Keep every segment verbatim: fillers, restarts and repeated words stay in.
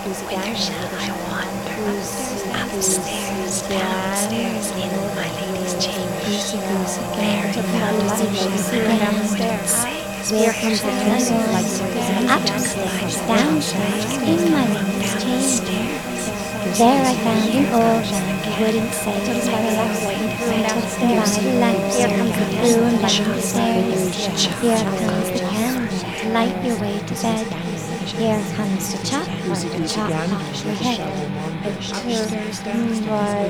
Whither shall I wander? Upstairs, downstairs, in my lady's chamber. There I found a solution I wouldn't say. Where comes the candle? Upstairs, Downstairs, in my lady's chamber. There I found an old man who wouldn't say his prayers. I took the light lamp, here comes the broom down the stairs. Here comes the candle to light your way to bed. Here comes the chop for the chop off your head. I took my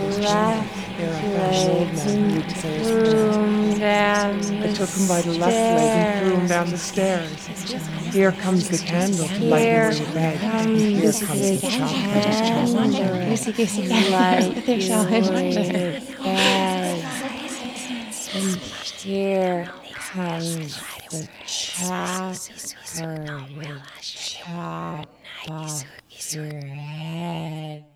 I took him by the left leg and threw him down the stairs. Here comes the candle to light your way to bed. Here comes the chop for the chop off your head. Goosey, goosey, light your way to bed. Here comes the chop for the chop off your head.